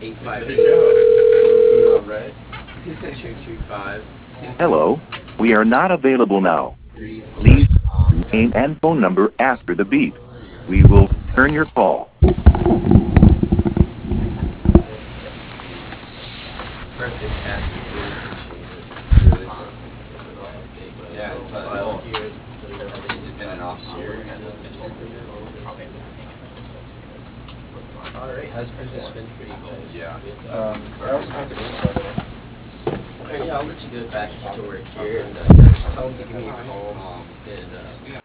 858 225 Hello, we are not available now. Please 34. name and phone number after the beep. We will return your call. Perfect, Cassie. Really appreciate it. Yeah, but it's been an off year. Alright, how's business been for you guys? Yeah. I was talking to somebody. Okay, yeah, I'll let you go back to work here and tell them to give me a call and